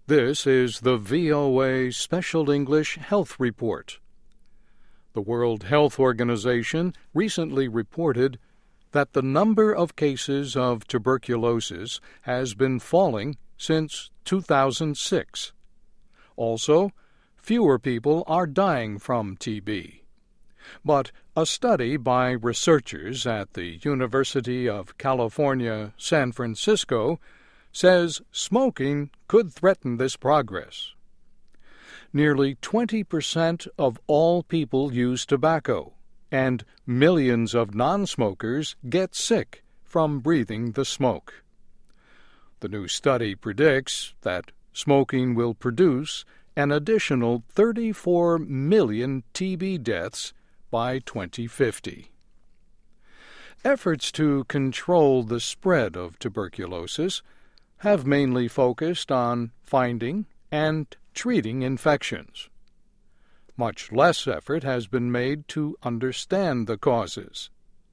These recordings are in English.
This is the VOA Special English Health Report. The World Health Organization recently reported that the number of cases of tuberculosis has been falling since 2006. Also, fewer people are dying from TB. But a study by researchers at the University of California, San Francisco says smoking could threaten this progress. Nearly 20% of all people use tobacco, and millions of non-smokers get sick from breathing the smoke. The new study predicts that smoking will produce an additional 34 million TB deaths by 2050. Efforts to control the spread of tuberculosis have mainly focused on finding and treating infections. Much less effort has been made to understand the causes.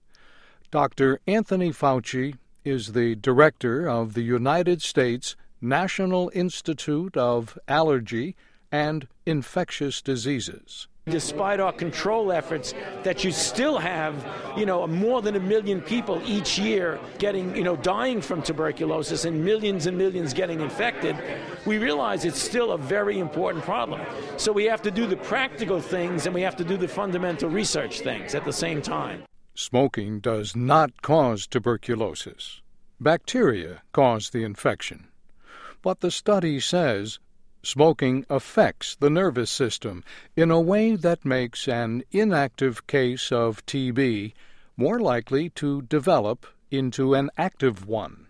Dr. Anthony Fauci is the director of the United States National Institute of Allergy and Infectious Diseases. Despite our control efforts, that you still have, more than 1 million people each year getting, dying from tuberculosis and millions getting infected, we realize it's still a very important problem. So we have to do the practical things and we have to do the fundamental research things at the same time. Smoking does not cause tuberculosis. Bacteria cause the infection. But the study says smoking affects the nervous system in a way that makes an inactive case of TB more likely to develop into an active one.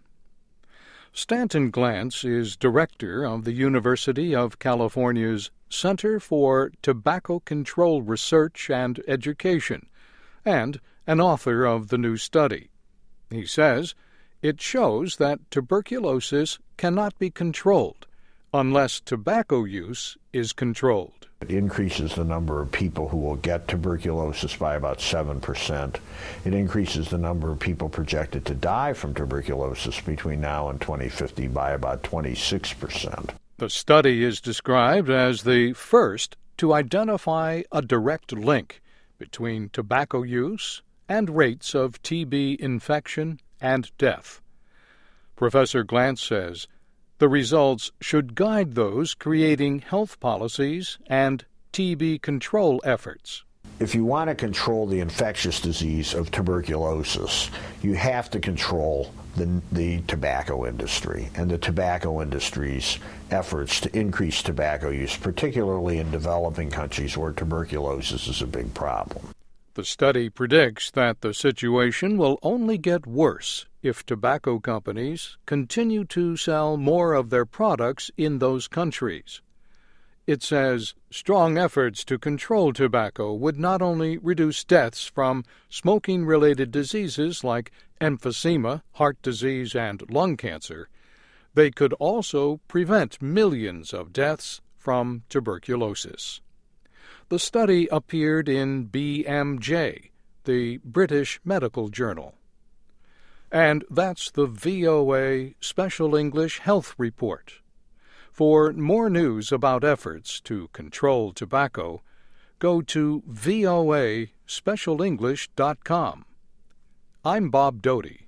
Stanton Glantz is director of the University of California's Center for Tobacco Control Research and Education and an author of the new study. He says it shows that tuberculosis cannot be controlled unless tobacco use is controlled. It increases the number of people who will get tuberculosis by about 7%. It increases the number of people projected to die from tuberculosis between now and 2050 by about 26%. The study is described as the first to identify a direct link between tobacco use and rates of TB infection and death. Professor Glantz says the results should guide those creating health policies and TB control efforts. If you want to control the infectious disease of tuberculosis, you have to control the tobacco industry and the tobacco industry's efforts to increase tobacco use, particularly in developing countries where tuberculosis is a big problem. The study predicts that the situation will only get worse if tobacco companies continue to sell more of their products in those countries. It says strong efforts to control tobacco would not only reduce deaths from smoking-related diseases like emphysema, heart disease, and lung cancer, they could also prevent millions of deaths from tuberculosis. The study appeared in BMJ, the British Medical Journal. And that's the VOA Special English Health Report. For more news about efforts to control tobacco, go to voaspecialenglish.com. I'm Bob Doty.